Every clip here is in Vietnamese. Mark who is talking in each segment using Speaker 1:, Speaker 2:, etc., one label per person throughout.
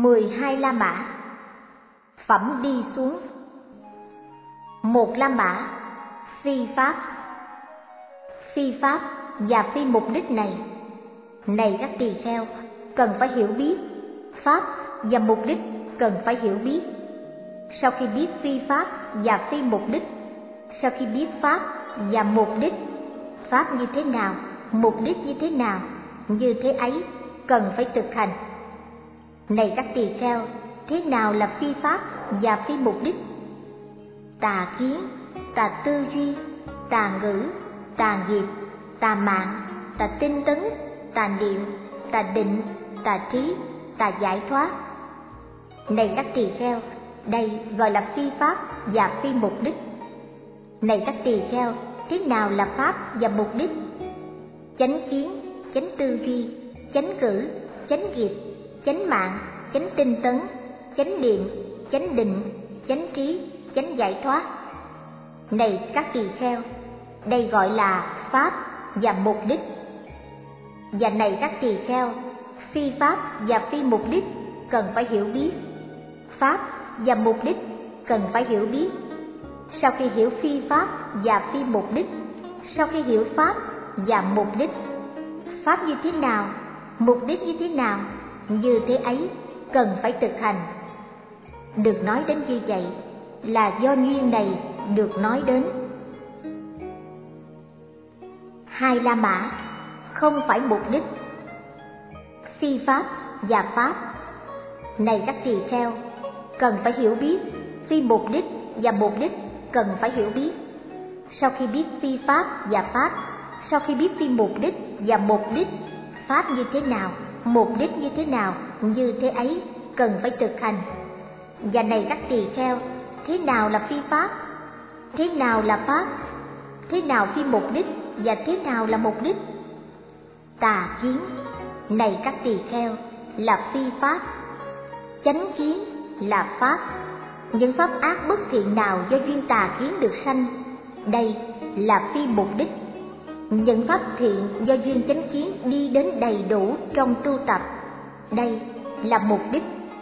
Speaker 1: 12 La Mã. Phẩm đi xuống. 1 La Mã. Phi pháp. Phi pháp và phi mục đích này các tỳ kheo, cần phải hiểu biết pháp và mục đích, cần phải hiểu biết. Sau khi biết phi pháp và phi mục đích, sau khi biết pháp và mục đích, pháp như thế nào, mục đích như thế nào, như thế ấy cần phải thực hành. Này các tỳ kheo, thế nào là phi pháp và phi mục đích? Tà kiến, tà tư duy, tà ngữ, tà nghiệp, tà mạng, tà tinh tấn, tà niệm, tà định, tà trí, tà giải thoát. Này các tỳ kheo, đây gọi là phi pháp và phi mục đích. Này các tỳ kheo, thế nào là pháp và mục đích? Chánh kiến, chánh tư duy, chánh cử, chánh nghiệp, chánh mạng, chánh tinh tấn, chánh niệm, chánh định, chánh trí, chánh giải thoát. Này các tỳ kheo, đây gọi là pháp và mục đích. Và này các tỳ kheo, phi pháp và phi mục đích cần phải hiểu biết. Pháp và mục đích cần phải hiểu biết. Sau khi hiểu phi pháp và phi mục đích, sau khi hiểu pháp và mục đích, pháp như thế nào, mục đích như thế nào, như thế ấy cần phải thực hành. Được nói đến như vậy là do duyên này được nói đến. 2 La Mã, không phải mục đích. Phi pháp và pháp. Này các tỳ kheo, cần phải hiểu biết phi mục đích và mục đích cần phải hiểu biết. Sau khi biết phi pháp và pháp, sau khi biết phi mục đích và mục đích, pháp như thế nào, mục đích như thế nào, như thế ấy cần phải thực hành. Và này các tỳ kheo, thế nào là phi pháp? Thế nào là pháp? Thế nào phi mục đích và thế nào là mục đích? Tà kiến, này các tỳ kheo, là phi pháp. Chánh kiến là pháp. Những pháp ác bất thiện nào do duyên tà kiến được sanh, đây là phi mục đích. Những pháp thiện do duyên chánh kiến đi đến đầy đủ trong tu tập, đây là mục đích.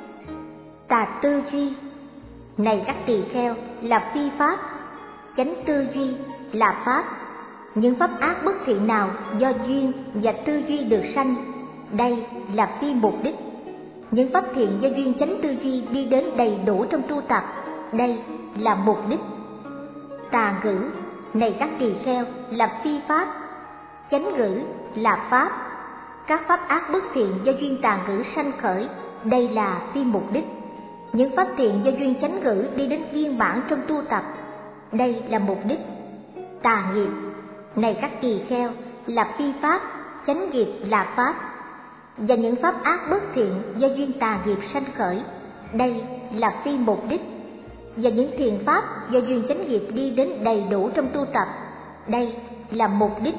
Speaker 1: Tà tư duy, này các tỳ kheo, là phi pháp. Chánh tư duy là pháp. Những pháp ác bất thiện nào do duyên và tư duy được sanh, đây là phi mục đích. Những pháp thiện do duyên chánh tư duy đi đến đầy đủ trong tu tập, đây là mục đích. Tà ngữ, này các tỳ kheo, là phi pháp. Chánh ngữ là pháp. Các pháp ác bất thiện do duyên tà ngữ sanh khởi, đây là phi mục đích. Những pháp thiện do duyên chánh ngữ đi đến viên mãn trong tu tập, đây là mục đích. Tà nghiệp, này các tỳ kheo, là phi pháp. Chánh nghiệp là pháp. Và những pháp ác bất thiện do duyên tà nghiệp sanh khởi, đây là phi mục đích. Và những thiện pháp do duyên chánh nghiệp đi đến đầy đủ trong tu tập, đây là mục đích.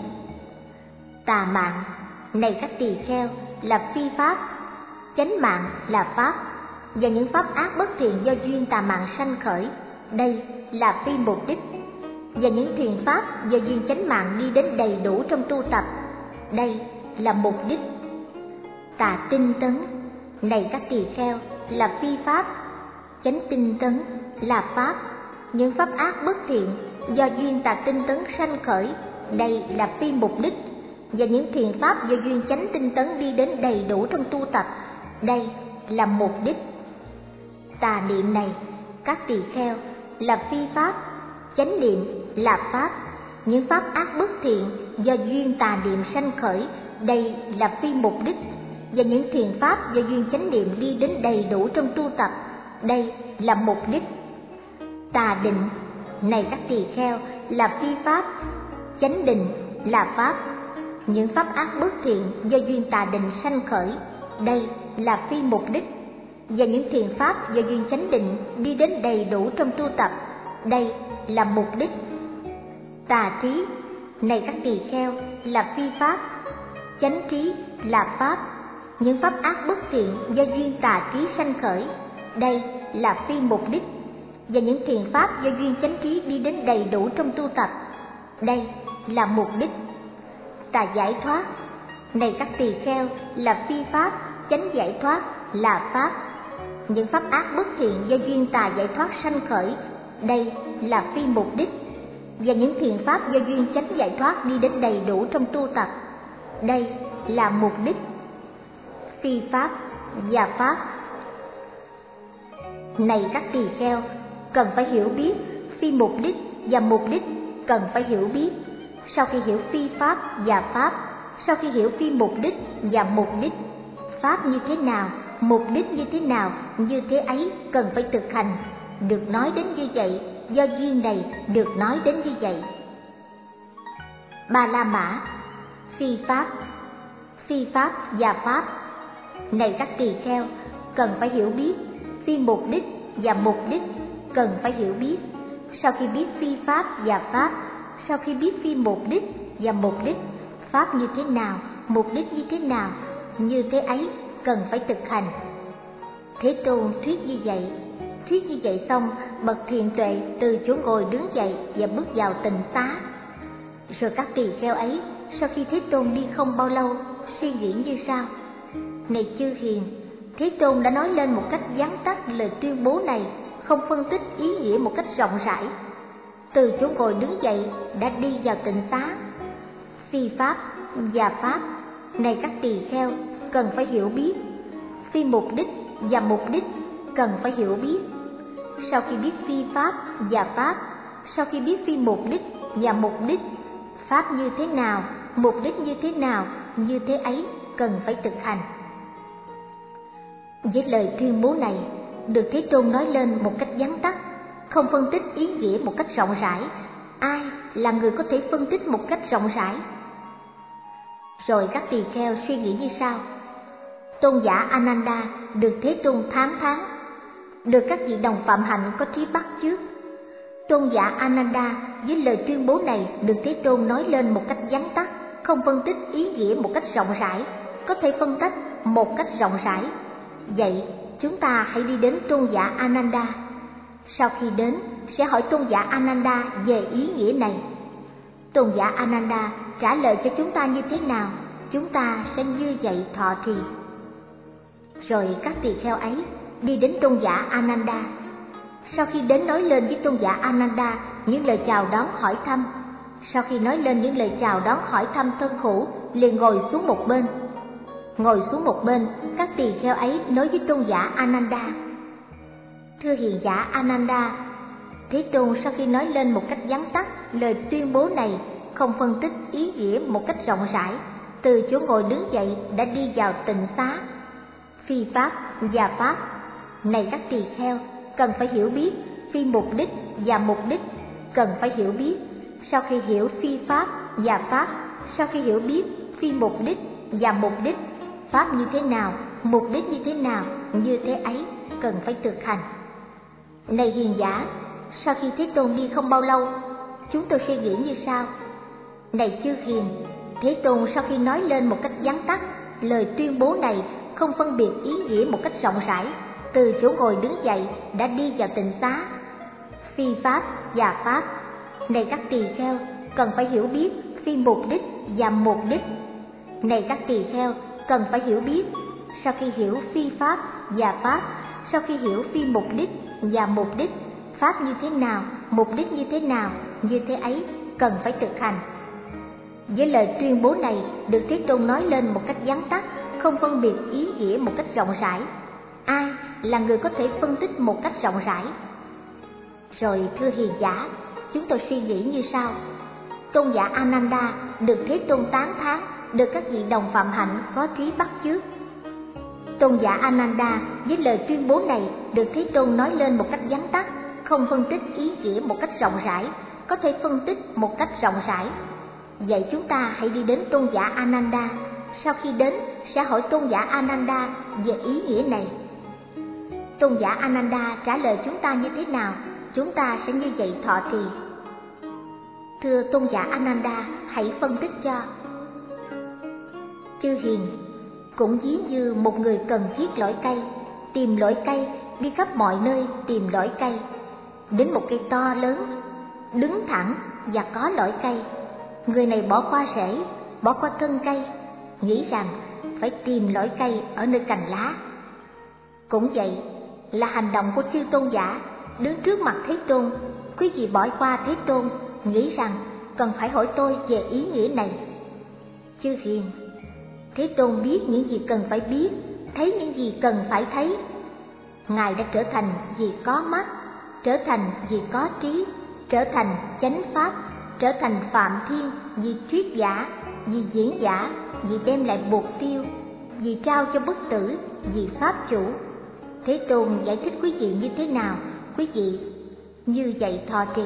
Speaker 1: Tà mạng, này các tỳ kheo, là phi pháp. Chánh mạng là pháp. Và những pháp ác bất thiện do duyên tà mạng sanh khởi, đây là phi mục đích. Và những thiện pháp do duyên chánh mạng đi đến đầy đủ trong tu tập, đây là mục đích. Tà tinh tấn, này các tỳ kheo, là phi pháp. Chánh tinh tấn là pháp. Những pháp ác bất thiện do duyên tà tinh tấn sanh khởi, đây là phi mục đích. Và những thiện pháp do duyên chánh tinh tấn đi đến đầy đủ trong tu tập, đây là mục đích. Tà niệm, này các tỳ kheo, là phi pháp. Chánh niệm là pháp. Những pháp ác bất thiện do duyên tà niệm sanh khởi, đây là phi mục đích. Và những thiện pháp do duyên chánh niệm đi đến đầy đủ trong tu tập, đây là mục đích. Tà định, này các tỳ kheo, là phi pháp. Chánh định là pháp. Những pháp ác bất thiện do duyên tà định sanh khởi, đây là phi mục đích. Và những thiện pháp do duyên chánh định đi đến đầy đủ trong tu tập, đây là mục đích. Tà trí, này các tỳ kheo, là phi pháp. Chánh trí là pháp. Những pháp ác bất thiện do duyên tà trí sanh khởi, đây là phi mục đích. Và những thiện pháp do duyên chánh trí đi đến đầy đủ trong tu tập, đây là mục đích. Tà giải thoát, này các tỳ kheo, là phi pháp. Chánh giải thoát là pháp. Những pháp ác bất thiện do duyên tà giải thoát sanh khởi, đây là phi mục đích. Và những thiện pháp do duyên chánh giải thoát đi đến đầy đủ trong tu tập, đây là mục đích. Phi pháp và pháp. Này các tỳ kheo, cần phải hiểu biết phi mục đích và mục đích cần phải hiểu biết. Sau khi hiểu phi pháp và pháp, sau khi hiểu phi mục đích và mục đích, pháp như thế nào, mục đích như thế nào, như thế ấy cần phải thực hành. Được nói đến như vậy, do duyên này được nói đến như vậy. Ba La Mã. Phi pháp và pháp. Này các tỳ kheo, cần phải hiểu biết phi mục đích và mục đích cần phải hiểu biết. Sau khi biết phi pháp và pháp, sau khi biết phi mục đích và mục đích, pháp như thế nào, mục đích như thế nào, như thế ấy cần phải thực hành. Thế Tôn thuyết như vậy. Thuyết như vậy xong, bậc thiện tuệ từ chỗ ngồi đứng dậy và bước vào tịnh xá. Rồi các tỳ kheo ấy, sau khi Thế Tôn đi không bao lâu, suy nghĩ như sau: Này chư hiền, Thế Tôn đã nói lên một cách vắn tắt lời tuyên bố này, không phân tích ý nghĩa một cách rộng rãi. Từ chỗ ngồi đứng dậy đã đi vào tịnh xá. Phi pháp và pháp. Này các tỳ kheo, cần phải hiểu biết phi mục đích và mục đích cần phải hiểu biết. Sau khi biết phi pháp và pháp, sau khi biết phi mục đích và mục đích, pháp như thế nào, mục đích như thế nào, như thế ấy cần phải thực hành. Với lời tuyên bố này, được Thế Tôn nói lên một cách vắn tắt, không phân tích ý nghĩa một cách rộng rãi. Ai là người có thể phân tích một cách rộng rãi? Rồi các tỳ kheo suy nghĩ như sau: Tôn giả Ananda được Thế Tôn thám thán, được các vị đồng phạm hạnh có trí bắt chước. Tôn giả Ananda với lời tuyên bố này được Thế Tôn nói lên một cách vắn tắt, không phân tích ý nghĩa một cách rộng rãi, có thể phân tách một cách rộng rãi. Vậy chúng ta hãy đi đến Tôn giả Ananda. Sau khi đến, sẽ hỏi Tôn giả Ananda về ý nghĩa này. Tôn giả Ananda trả lời cho chúng ta như thế nào, chúng ta sẽ như vậy thọ trì. Rồi các tỳ kheo ấy đi đến Tôn giả Ananda. Sau khi đến nói lên với Tôn giả Ananda những lời chào đón hỏi thăm, sau khi nói lên những lời chào đón hỏi thăm thân hữu, liền ngồi xuống một bên. Ngồi xuống một bên, các tỳ kheo ấy nói với Tôn giả Ananda: Thưa hiền giả Ananda, Thế Tôn sau khi nói lên một cách vắn tắt lời tuyên bố này, không phân tích ý nghĩa một cách rộng rãi, từ chỗ ngồi đứng dậy đã đi vào tịnh xá. Phi pháp và pháp. Này các tỳ kheo, cần phải hiểu biết phi mục đích và mục đích cần phải hiểu biết. Sau khi hiểu phi pháp và pháp, sau khi hiểu biết phi mục đích và mục đích, pháp như thế nào, mục đích như thế nào, như thế ấy cần phải thực hành. Này hiền giả, sau khi Thế Tôn đi không bao lâu, chúng tôi suy nghĩ như sau: Này chư hiền, Thế Tôn sau khi nói lên một cách vắn tắt lời tuyên bố này, không phân biệt ý nghĩa một cách rộng rãi, từ chỗ ngồi đứng dậy đã đi vào tịnh xá. Phi pháp và pháp. Này các tỳ kheo, cần phải hiểu biết phi mục đích và mục đích. Này các tỳ kheo, cần phải hiểu biết. Sau khi hiểu phi pháp và pháp, sau khi hiểu phi mục đích và mục đích, pháp như thế nào, mục đích như thế nào, như thế ấy cần phải thực hành. Với lời tuyên bố này, được Thế Tôn nói lên một cách vắn tắt, không phân biệt ý nghĩa một cách rộng rãi. Ai là người có thể phân tích một cách rộng rãi? Rồi thưa hiền giả, chúng tôi suy nghĩ như sau: Tôn giả Ananda được Thế Tôn tán thán, được các vị đồng phạm hạnh có trí bắt chước. Tôn giả Ananda với lời tuyên bố này được Thế Tôn nói lên một cách vắn tắt, không phân tích ý nghĩa một cách rộng rãi, có thể phân tích một cách rộng rãi. Vậy chúng ta hãy đi đến Tôn giả Ananda. Sau khi đến, sẽ hỏi Tôn giả Ananda về ý nghĩa này. Tôn giả Ananda trả lời chúng ta như thế nào, chúng ta sẽ như vậy thọ trì. Thưa Tôn giả Ananda, hãy phân tích cho. Chư hiền, cũng ví như một người cần thiết lõi cây, tìm lõi cây, đi khắp mọi nơi tìm lõi cây, đến một cây to lớn, đứng thẳng và có lõi cây. Người này bỏ qua rễ, bỏ qua thân cây, nghĩ rằng phải tìm lõi cây ở nơi cành lá. Cũng vậy, là hành động của chư tôn giả. Đứng trước mặt Thế Tôn, quý vị bỏ qua Thế Tôn, nghĩ rằng cần phải hỏi tôi về ý nghĩa này. Chư hiền, Thế Tôn biết những gì cần phải biết, thấy những gì cần phải thấy. Ngài đã trở thành vì có mắt, trở thành vì có trí, trở thành chánh pháp, trở thành phạm thiên, vì thuyết giả, vì diễn giả, vì đem lại mục tiêu, vì trao cho bất tử, vì pháp chủ. Thế Tôn giải thích quý vị như thế nào, quý vị như vậy thọ trì.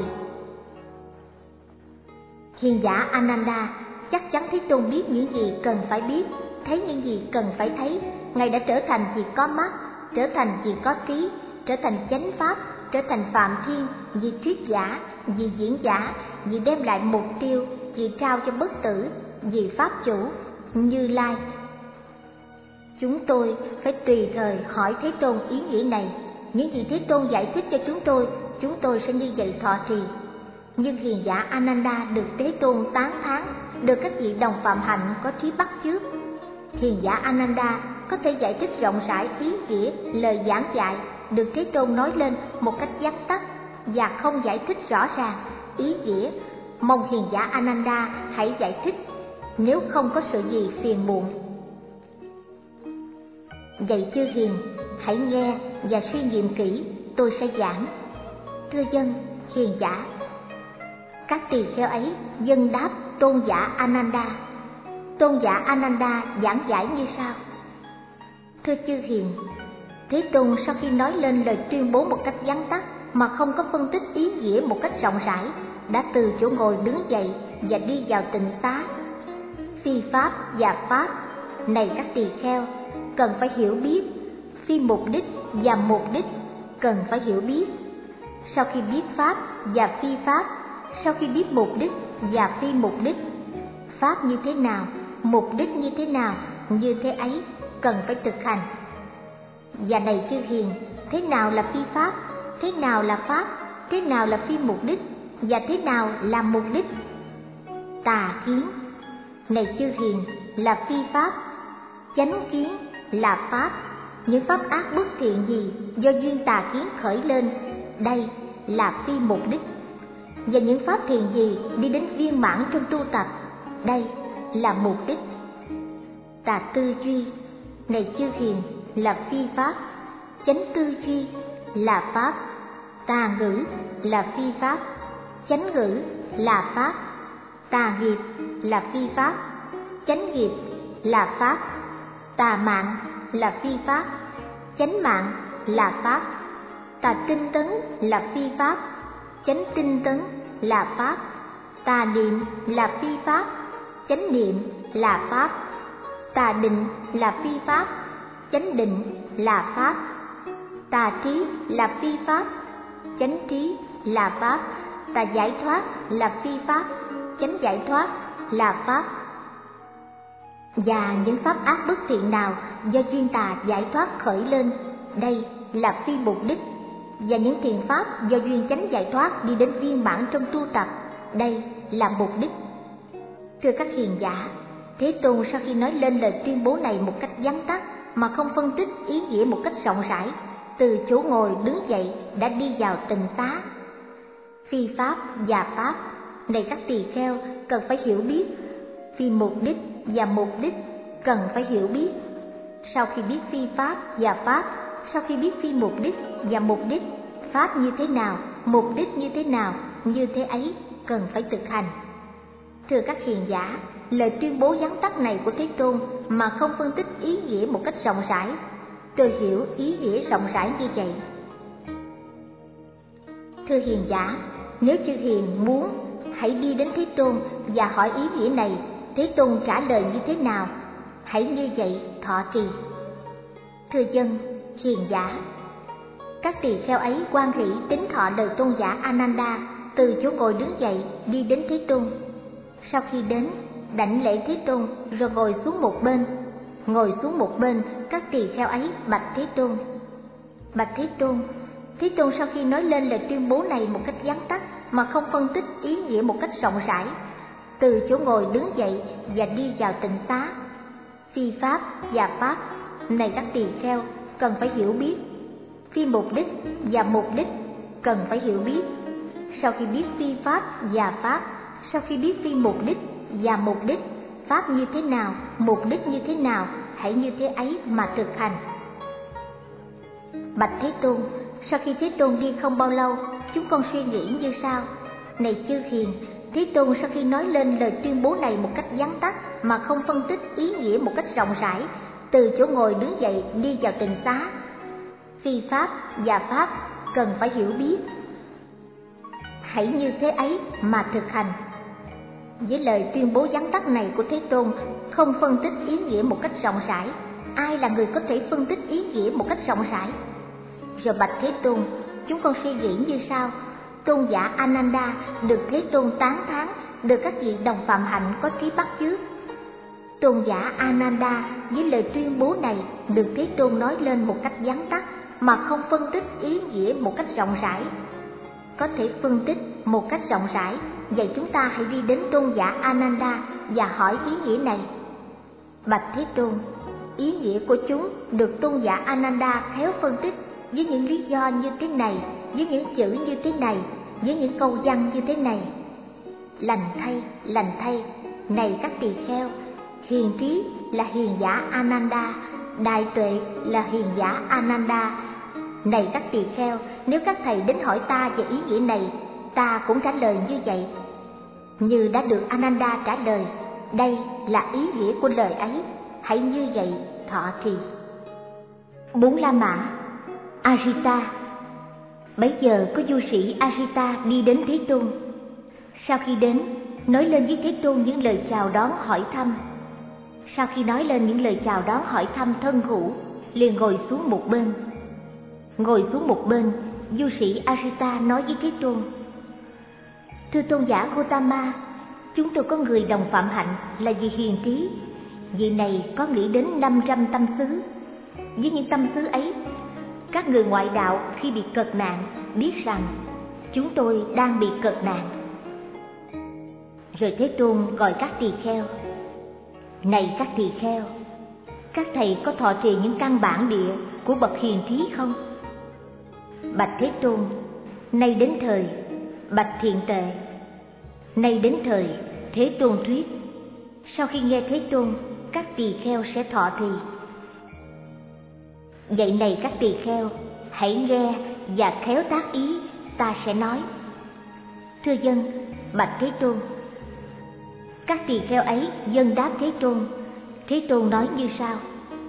Speaker 1: Hiền giả Ananda, chắc chắn Thế Tôn biết những gì cần phải biết, thấy những gì cần phải thấy. Ngài đã trở thành vì có mắt, trở thành vì có trí, trở thành chánh pháp, trở thành phạm thiên, vì thuyết giả, vì diễn giả, vì đem lại mục tiêu, vì trao cho bất tử, vì pháp chủ, Như Lai. Chúng tôi phải tùy thời hỏi Thế Tôn ý nghĩa này. Những gì Thế Tôn giải thích cho chúng tôi sẽ như vậy thọ trì. Nhưng hiền giả Ananda được Thế Tôn tán thán, được các vị đồng phạm hạnh có trí bắt chước. Hiền giả Ananda có thể giải thích rộng rãi ý nghĩa lời giảng dạy, được Thế Tôn nói lên một cách vắn tắt và không giải thích rõ ràng ý nghĩa. Mong hiền giả Ananda hãy giải thích, nếu không có sự gì phiền muộn. Vậy chư hiền, hãy nghe và suy nghiệm kỹ, tôi sẽ giảng. Thưa dân, hiền giả. Các tỳ kheo ấy dân đáp tôn giả Ananda. Tôn giả Ananda giảng giải như sau: thưa chư hiền, Thế Tôn sau khi nói lên lời tuyên bố một cách vắn tắt mà không có phân tích ý nghĩa một cách rộng rãi, đã từ chỗ ngồi đứng dậy và đi vào tịnh xá. Phi pháp và pháp, này các tỳ kheo, cần phải hiểu biết. Phi mục đích và mục đích, cần phải hiểu biết. Sau khi biết pháp và phi pháp, sau khi biết mục đích và phi mục đích, pháp như thế nào, mục đích như thế nào, như thế ấy cần phải thực hành. Và này chư hiền, thế nào là phi pháp, thế nào là pháp, thế nào là phi mục đích, và thế nào là mục đích? Tà kiến, này chư hiền, là phi pháp. Chánh kiến là pháp. Những pháp ác bất thiện gì do duyên tà kiến khởi lên, đây là phi mục đích. Và những pháp thiện gì đi đến viên mãn trong tu tập, đây là mục đích. Tà tư duy, này chư hiền, là phi pháp. Chánh tư duy là pháp. Tà ngữ là phi pháp. Chánh ngữ là pháp. Tà nghiệp là phi pháp. Chánh nghiệp là pháp. Tà mạng là phi pháp. Chánh mạng là pháp. Tà tinh tấn là phi pháp. Chánh tinh tấn là pháp. Tà niệm là phi pháp. Chánh niệm là pháp. Tà định là phi pháp. Chánh định là pháp. Tà trí là phi pháp. Chánh trí là pháp. Tà giải thoát là phi pháp. Chánh giải thoát là pháp. Và những pháp ác bất thiện nào do duyên tà giải thoát khởi lên, đây là phi mục đích. Và những thiện pháp do duyên chánh giải thoát đi đến viên mãn trong tu tập, đây là mục đích. Thưa các hiền giả, Thế Tôn sau khi nói lên lời tuyên bố này một cách vắn tắt mà không phân tích ý nghĩa một cách rộng rãi, từ chỗ ngồi đứng dậy đã đi vào tịnh xá. Phi pháp và pháp, này các tỳ kheo, cần phải hiểu biết. Phi mục đích và mục đích, cần phải hiểu biết. Sau khi biết phi pháp và pháp, sau khi biết phi mục đích và mục đích, pháp như thế nào, mục đích như thế nào, như thế ấy cần phải thực hành. Thưa các hiền giả, lời tuyên bố vắn tắt này của Thế Tôn mà không phân tích ý nghĩa một cách rộng rãi, tôi hiểu ý nghĩa rộng rãi như vậy. Thưa hiền giả, nếu chư hiền muốn, hãy đi đến Thế Tôn và hỏi ý nghĩa này, Thế Tôn trả lời như thế nào, hãy như vậy thọ trì. Thưa dân, hiền giả. Các tỳ kheo ấy hoan hỷ tín thọ lời tôn giả Ananda, từ chỗ ngồi đứng dậy đi đến Thế Tôn. Sau khi đến, đảnh lễ Thế Tôn rồi ngồi xuống một bên. Ngồi xuống một bên, các tỳ kheo ấy bạch Thế Tôn. Bạch Thế Tôn. Thế Tôn sau khi nói lên lời tuyên bố này một cách vắn tắt mà không phân tích ý nghĩa một cách rộng rãi, từ chỗ ngồi đứng dậy và đi vào tịnh xá. Phi pháp và pháp, này các tỳ kheo, cần phải hiểu biết. phi mục đích và mục đích cần phải hiểu biết. Sau khi biết phi pháp và pháp, sau khi biết phi mục đích và mục đích, pháp như thế nào, mục đích như thế nào, hãy như thế ấy mà thực hành. Bạch Thế Tôn, sau khi Thế Tôn đi không bao lâu, chúng con suy nghĩ như sau: này chư hiền, Thế Tôn sau khi nói lên lời tuyên bố này một cách vắn tắt mà không phân tích ý nghĩa một cách rộng rãi, từ chỗ ngồi đứng dậy đi vào tịnh xá. Phi pháp và pháp cần phải hiểu biết, hãy như thế ấy mà thực hành. Với lời tuyên bố vắn tắt này của Thế Tôn, không phân tích ý nghĩa một cách rộng rãi, ai là người có thể phân tích ý nghĩa một cách rộng rãi? Rồi bạch Thế Tôn, chúng con suy nghĩ như sau: tôn giả Ananda được Thế Tôn tán thán, được các vị đồng phạm hạnh có trí bắt chước. Tôn giả Ananda với lời tuyên bố này được Thế Tôn nói lên một cách vắn tắt mà không phân tích ý nghĩa một cách rộng rãi. Có thể phân tích một cách rộng rãi, vậy chúng ta hãy đi đến tôn giả Ananda và hỏi ý nghĩa này. Bạch Thế Tôn, ý nghĩa của chúng được tôn giả Ananda khéo phân tích với những lý do như thế này, với những chữ như thế này, với những câu văn như thế này. Lành thay, này các tỳ kheo, hiền trí là hiền giả Ananda, đại tuệ là hiền giả Ananda. Này các tỳ kheo, nếu các thầy đến hỏi ta về ý nghĩa này, ta cũng trả lời như vậy. Như đã được Ananda trả lời, đây là ý nghĩa của lời ấy, hãy như vậy thọ trì. 4 La Mã. Ajita. Bấy giờ có du sĩ Ajita đi đến Thế Tôn. Sau khi đến, nói lên với Thế Tôn những lời chào đón hỏi thăm. Sau khi nói lên những lời chào đón hỏi thăm thân hữu, liền ngồi xuống một bên. Ngồi xuống một bên, du sĩ Ajita nói với Thế Tôn: thưa tôn giả Gotama, chúng tôi có người đồng phạm hạnh là vị hiền trí. Vị này có nghĩ đến 500 tâm xứ. Với những tâm xứ ấy, các người ngoại đạo khi bị cật nạn biết rằng chúng tôi đang bị cật nạn. Rồi Thế Tôn gọi các tỳ kheo: này các tỳ kheo, các thầy có thọ trì những căn bản địa của bậc hiền trí không? Bạch Thế Tôn, nay đến thời. Bạch Thiện Tệ, nay đến thời. Thế Tôn thuyết. Sau khi nghe Thế Tôn, các tỳ kheo sẽ thọ trì. Vậy này các tỳ kheo, hãy nghe và khéo tác ý, ta sẽ nói. Thưa dân, bạch Thế Tôn. Các tỳ kheo ấy dân đáp Thế Tôn. Thế Tôn nói như sau: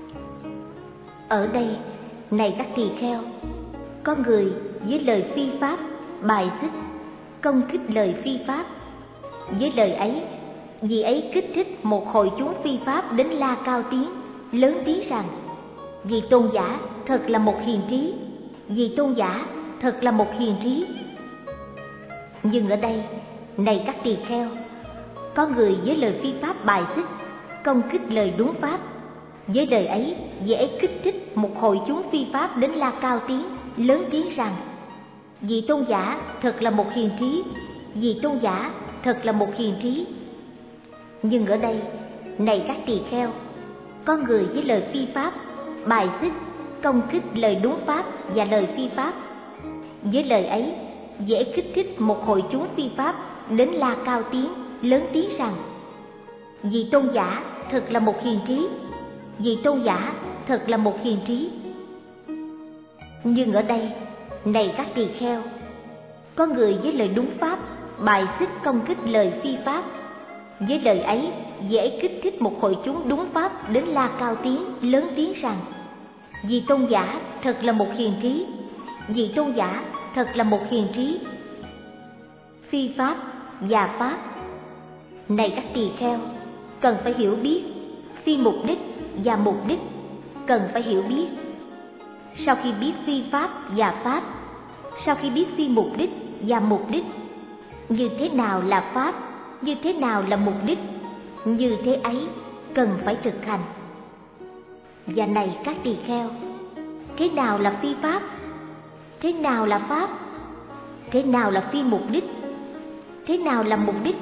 Speaker 1: ở đây, này các tỳ kheo, có người với lời phi pháp bài xích, công kích lời phi pháp. Với lời ấy, vì ấy kích thích một hội chúng phi pháp đến la cao tiếng, lớn tiếng rằng: vì tôn giả thật là một hiền trí, vì tôn giả thật là một hiền trí. Nhưng ở đây, này các tỳ kheo, có người với lời phi pháp bài xích, công kích lời đúng pháp. Với lời ấy, dễ kích thích một hội chúng phi pháp đến la cao tiếng, lớn tiếng rằng: vì tôn giả thật là một hiền trí, vì tôn giả thật là một hiền trí. Nhưng ở đây, này các tỳ kheo, có người với lời phi pháp bài xích, công kích lời đúng pháp và lời phi pháp. Với lời ấy, dễ kích thích một hội chúng phi pháp đến la cao tiếng, lớn tiếng rằng: vì tôn giả thật là một hiền trí, vì tôn giả thật là một hiền trí. Nhưng ở đây, này các tỳ kheo, có người với lời đúng pháp bài xích, công kích lời phi pháp. Với lời ấy, dễ kích thích một hội chúng đúng pháp đến la cao tiếng, lớn tiếng rằng: vì tôn giả thật là một hiền trí, vì tôn giả thật là một hiền trí. Phi pháp và pháp. Này các tỳ kheo, cần phải hiểu biết phi mục đích và mục đích cần phải hiểu biết. Sau khi biết phi pháp và pháp, sau khi biết phi mục đích và mục đích, như thế nào là pháp, như thế nào là mục đích, như thế ấy cần phải thực hành. Và này các tỳ kheo, thế nào là phi pháp? Thế nào là pháp? Thế nào là phi mục đích? Thế nào là mục đích?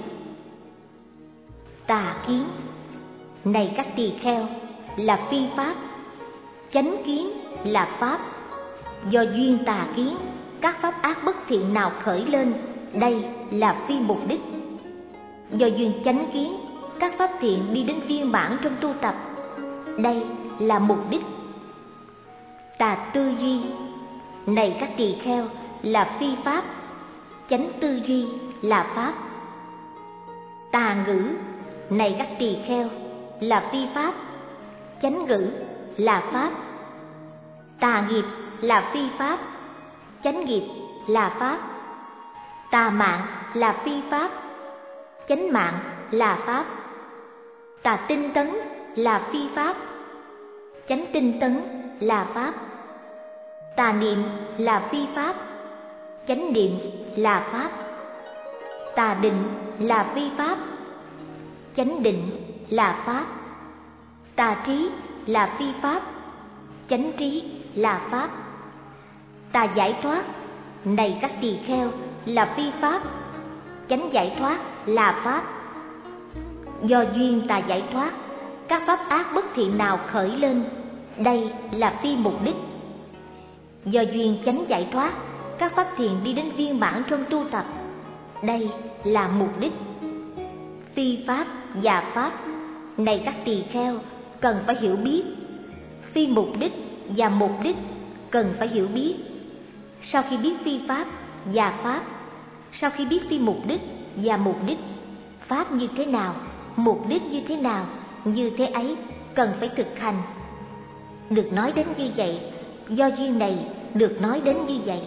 Speaker 1: Tà kiến, này các tỳ kheo, là phi pháp. Chánh kiến là pháp.
Speaker 2: Do duyên tà kiến, các pháp ác bất thiện nào khởi lên, đây là phi mục đích. Do duyên chánh kiến, các pháp thiện đi đến viên mãn trong tu tập, đây là mục đích. Tà tư duy, này các tỳ kheo, là phi pháp, chánh tư duy là pháp. Tà ngữ, này các tỳ kheo, là phi pháp, chánh ngữ là pháp. Tà nghiệp là phi pháp, chánh nghiệp là pháp. Tà mạng là phi pháp, chánh mạng là pháp. Tà tinh tấn là phi pháp, chánh tinh tấn là pháp. Tà niệm là phi pháp, chánh niệm là pháp. Tà định là phi pháp, chánh định là pháp. Tà trí là phi pháp, chánh trí là pháp. Tà giải thoát, này các tỳ kheo, là phi pháp, chánh giải thoát là pháp. Do duyên tà giải thoát, các pháp ác bất thiện nào khởi lên, đây là phi mục đích. Do duyên chánh giải thoát, các pháp thiện đi đến viên mãn trong tu tập, đây là mục đích. Phi pháp và pháp, này các tỳ kheo, cần phải hiểu biết. Phi mục đích và mục đích cần phải hiểu biết. Sau khi biết phi pháp và pháp, sau khi biết phi mục đích và mục đích, pháp như thế nào, mục đích như thế nào, như thế ấy cần phải thực hành. Được nói đến như vậy, do duyên này được nói đến như vậy.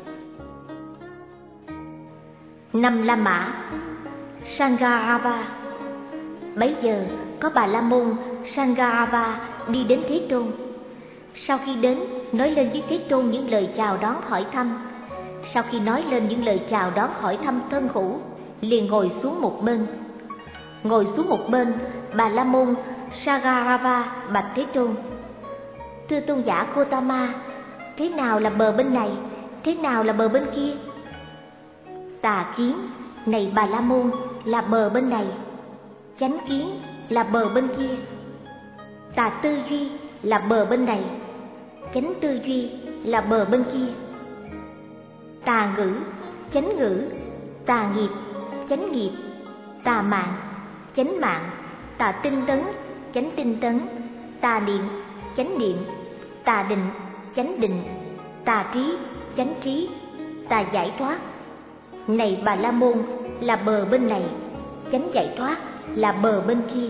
Speaker 2: Năm La Mã, Sangarava. Bấy giờ có Bà La Môn Sangarava đi đến Thế Tôn. Sau khi đến, nói lên với Thế Tôn những lời chào đón hỏi thăm. Sau khi nói lên những lời chào đón hỏi thăm thân hữu, liền ngồi xuống một bên. Ngồi xuống một bên, Bà La Môn Sangarava bạch Thế Tôn: Thưa tôn giả Gotama, thế nào là bờ bên này, thế nào là bờ bên kia? Tà kiến, này Bà La Môn, là bờ bên này. Chánh kiến là bờ bên kia. Tà tư duy là bờ bên này, chánh tư duy là bờ bên kia. Tà ngữ, chánh ngữ, tà nghiệp, chánh nghiệp, tà mạng, chánh mạng, tà tinh tấn, chánh tinh tấn, tà niệm, chánh niệm, tà định, chánh định, tà trí, chánh trí, tà giải thoát. Này Bà La Môn, là bờ bên này, chánh giải thoát là bờ bên kia.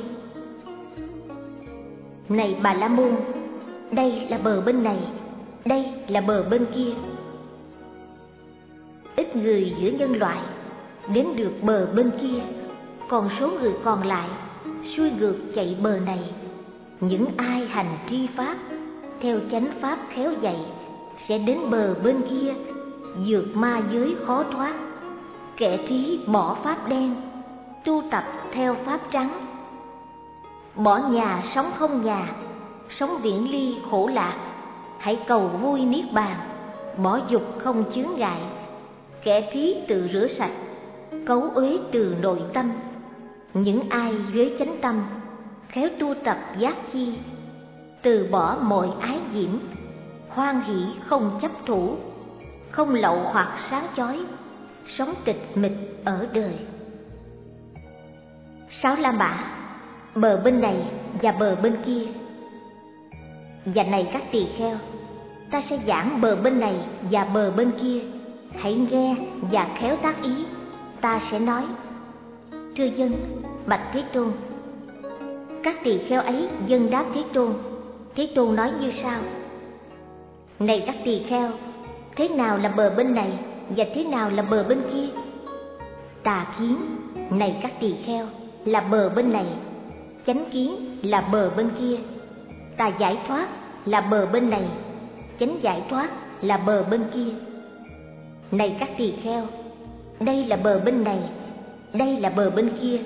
Speaker 2: Này Bà La Môn, đây là bờ bên này, đây là bờ bên kia. Ít người giữa nhân loại đến được bờ bên kia, còn số người còn lại xuôi ngược chạy bờ này. Những ai hành tri pháp, theo chánh pháp khéo dạy, sẽ đến bờ bên kia, vượt ma giới khó thoát. Kẻ trí bỏ pháp đen, tu tập theo pháp trắng. Bỏ nhà sống không nhà, sống viễn ly khổ lạc. Hãy cầu vui niết bàn, bỏ dục không chướng ngại. Kẻ trí tự rửa sạch, cấu uế từ nội tâm. Những ai với chánh tâm, khéo tu tập giác chi, từ bỏ mọi ái diễm, hoan hỷ không chấp thủ, không lậu hoặc sáng chói, sống tịch mịch ở đời. 6 La Mã, bờ bên này và bờ bên kia. Và này các tỳ kheo, ta sẽ giảng bờ bên này và bờ bên kia. Hãy nghe và khéo tác ý. Ta sẽ nói: Thưa dân, bạch Thế Tôn. Các tỳ kheo ấy dân đáp Thế Tôn. Thế Tôn nói như sau: Này các tỳ kheo, thế nào là bờ bên này và thế nào là bờ bên kia? Tà kiến, này các tỳ kheo, là bờ bên này. Chánh kiến là bờ bên kia. Tà giải thoát là bờ bên này. Chánh giải thoát là bờ bên kia. Này các tỳ kheo, đây là bờ bên này, đây là bờ bên kia.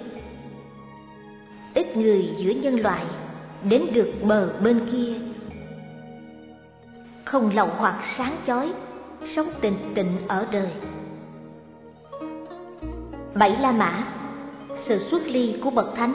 Speaker 2: Ít người giữa nhân loại đến được bờ bên kia. Không lậu hoặc sáng chói, sống tịnh tịnh ở đời. 7 La Mã, sự xuất ly của bậc thánh.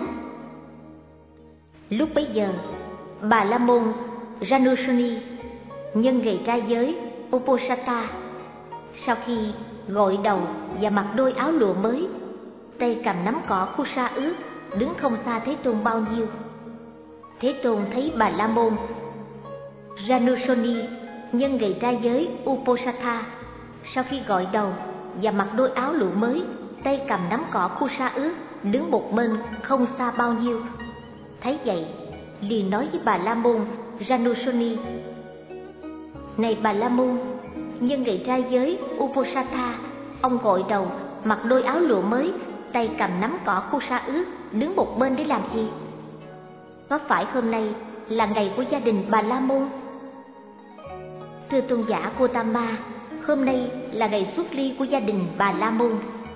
Speaker 2: Lúc bấy giờ, Bà La Môn Janusani nhân ngày trai giới Uposatha. Sau khi gội đầu và mặc đôi áo lụa mới, tay cầm nắm cỏ Kusa ướt, đứng không xa Thế Tôn bao nhiêu. Thế Tôn thấy Bà La Môn Janusoni nhân ngày ra giới Uposatha, sau khi gội đầu và mặc đôi áo lụa mới, tay cầm nắm cỏ Kusa ướt, đứng một bên không xa bao nhiêu. Thấy vậy, liền nói với Bà La Môn Janusoni: Này Bà La Môn, nhân ngày ra giới Uposatha, ông gội đầu, mặc đôi áo lụa mới, tay cầm nắm cỏ Kusa ướt, đứng một bên để làm gì? Có phải hôm nay là ngày của gia đình Bà La Môn? Thưa tôn giả Gotama, hôm nay là ngày xuất ly của gia đình Bà La Môn.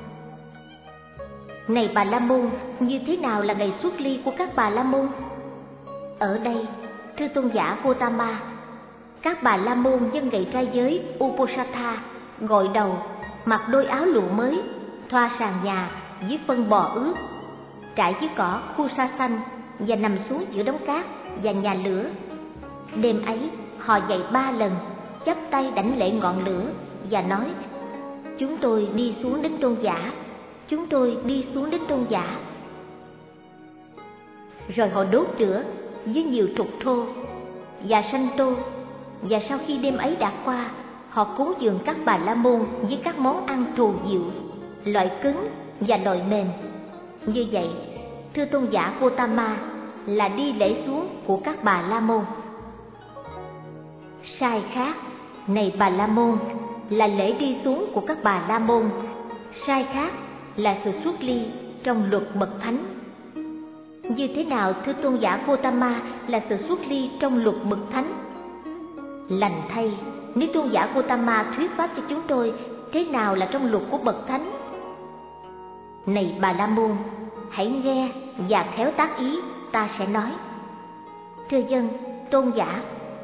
Speaker 2: Này Bà La Môn, như thế nào là ngày xuất ly của các Bà La Môn? Ở đây, thưa tôn giả Gotama, các Bà La Môn nhân ngày ra giới Uposatha, gội đầu, mặc đôi áo lụa mới, thoa sàn nhà với phân bò ướt, trải dưới cỏ Kusa xanh và nằm xuống giữa đống cát và nhà lửa. Đêm ấy, họ dậy 3 lần, chắp tay đảnh lễ ngọn lửa và nói: Chúng tôi đi xuống đến tôn giả, chúng tôi đi xuống đến tôn giả. Rồi họ đốt lửa với nhiều trục thô và sanh tô, và sau khi đêm ấy đã qua, họ cúng dường các Bà La Môn với các món ăn trù diệu, loại cứng và loại mềm. Như vậy, thưa tôn giả Gotama, là đi lễ xuống của các Bà La Môn. Sai khác, này Bà La Môn, là lễ đi xuống của các Bà La Môn. Sai khác là sự xuất ly trong luật bậc thánh. Như thế nào, thưa tôn giả Gotama, là sự xuất ly trong luật bậc thánh? Lành thay, nếu tôn giả Gotama thuyết pháp cho chúng tôi thế nào là trong luật của bậc thánh. Này Bà La Môn, hãy nghe và khéo tác ý, ta sẽ nói. Thưa dân, tôn giả.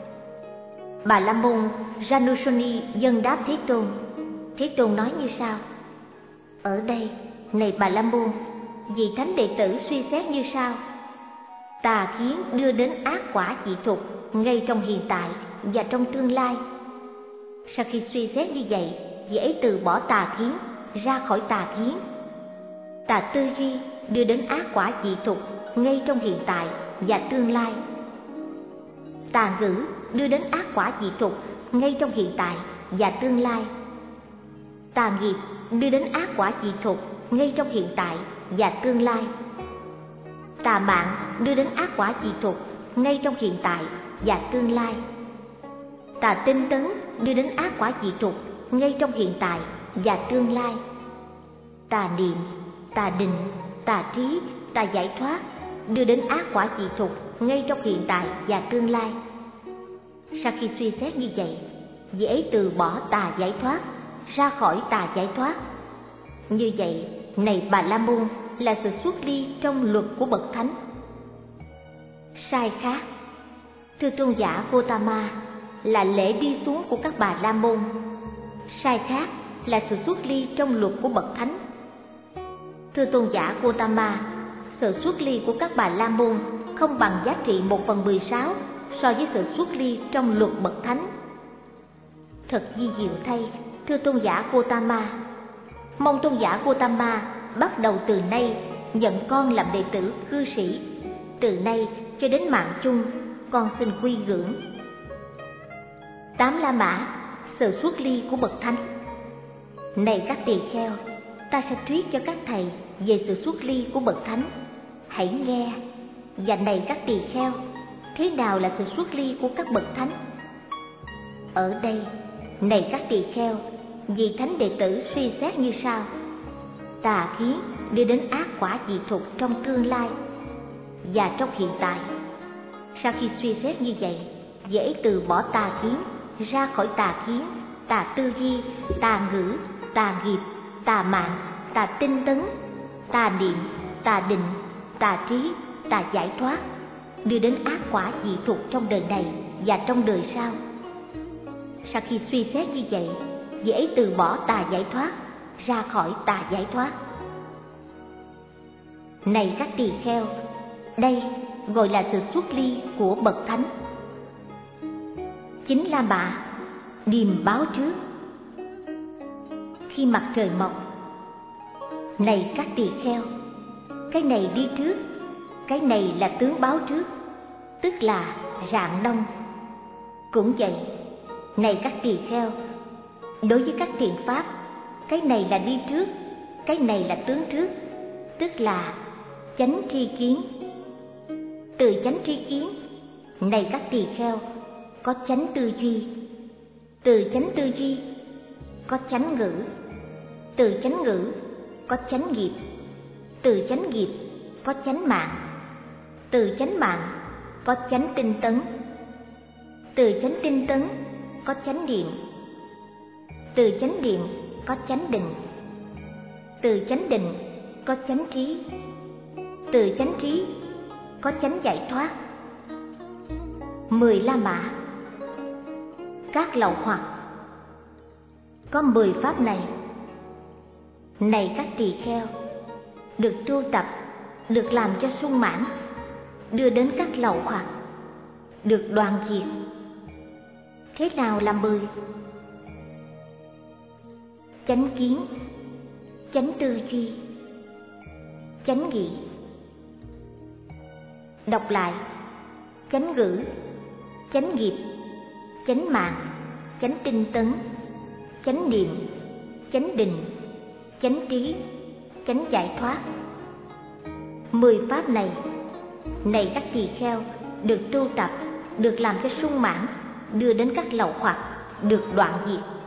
Speaker 2: Bà La Môn Janusoni dân đáp Thế Tôn. Thế Tôn nói như sau: Ở đây, này Bà La Môn, vị thánh đệ tử suy xét như sau: Tà kiến đưa đến ác quả dị thục ngay trong hiện tại và trong tương lai. Sau khi suy xét như vậy, vị ấy từ bỏ tà kiến, ra khỏi tà kiến. Tà tư duy đưa đến ác quả dị thục ngay trong hiện tại và tương lai. Tà ngữ đưa đến ác quả dị thục ngay trong hiện tại và tương lai. Tà nghiệp đưa đến ác quả dị thục ngay trong hiện tại và tương lai. Tà mạng đưa đến ác quả dị thục ngay trong hiện tại và tương lai. Tà tinh tấn đưa đến ác quả dị thục ngay trong hiện tại và tương lai. Tà niệm, tà định, tà trí, tà giải thoát đưa đến ác quả dị thục ngay trong hiện tại và tương lai. Sau khi suy xét như vậy, vị ấy từ bỏ tà giải thoát, ra khỏi tà giải thoát. Như vậy, này Bà La Môn, là sự xuất ly trong luật của bậc thánh. Sai khác, thưa tôn giả Gotama, là lễ đi xuống của các Bà La Môn. Sai khác là sự xuất ly trong luật của bậc thánh. Thưa tôn giả Gotama, sự xuất ly của các Bà La Môn không bằng giá trị 1/16 so với sự xuất ly trong luật bậc thánh. Thật di diệu thay, thưa tôn giả Gotama. Mong tôn giả Gotama bắt đầu từ nay nhận con làm đệ tử cư sĩ. Từ nay cho đến mạng chung, con xin quy ngưỡng. 8 La Mã, sự xuất ly của bậc thánh. Này các tỳ kheo, ta sẽ thuyết cho các thầy về sự xuất ly của bậc thánh. Hãy nghe. Và này các tỳ kheo, thế nào là sự xuất ly của các bậc thánh? Ở đây, này các tỳ kheo, vị thánh đệ tử suy xét như sau: Tà kiến đưa đến ác quả dị thục trong tương lai và trong hiện tại. Sau khi suy xét như vậy, dễ từ bỏ tà kiến, ra khỏi tà kiến, tà tư duy, tà ngữ, tà nghiệp, tà mạng, tà tinh tấn, tà niệm, tà định, tà trí, tà giải thoát, đưa đến ác quả dị thục trong đời này và trong đời sau. Sau khi suy xét như vậy, dễ từ bỏ tà giải thoát, ra khỏi tà giải thoát. Này các tỳ kheo, đây gọi là sự xuất ly của bậc thánh. 9 La Mã, điềm báo trước. Khi mặt trời mọc, này các tỳ kheo, cái này đi trước, cái này là tướng báo trước, tức là rạng đông. Cũng vậy, này các tỳ kheo, đối với các thiện pháp, cái này là đi trước, cái này là tướng trước, tức là chánh tri kiến. Từ chánh tri kiến, này các tỳ kheo, có chánh tư duy. Từ chánh tư duy, có chánh ngữ. Từ chánh ngữ, có chánh nghiệp. Từ chánh nghiệp, có chánh mạng. Từ chánh mạng, có chánh tinh tấn. Từ chánh tinh tấn, có chánh điện. Từ chánh điện, có chánh định. Từ chánh định, có chánh trí. Từ chánh trí, có chánh giải thoát. 10 la mã, các lậu hoặc. Có 10 pháp này, này các tỳ kheo, được tu tập, được làm cho sung mãn, đưa đến các lậu hoặc, được đoạn diệt. Thế nào là 10? Chánh kiến, chánh tư duy, chánh nghị. Đọc lại: chánh ngữ, chánh nghiệp, chánh mạng, chánh tinh tấn, chánh niệm, chánh định, chánh trí, chánh giải thoát. 10 pháp này, này các tỳ kheo, được tu tập, được làm cho sung mãn, đưa đến các lậu hoặc, được đoạn diệt.